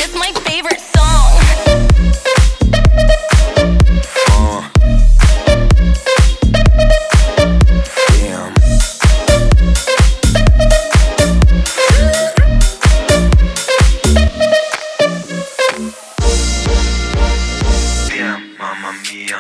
It's my favorite song. Damn. Damn, mamma mia.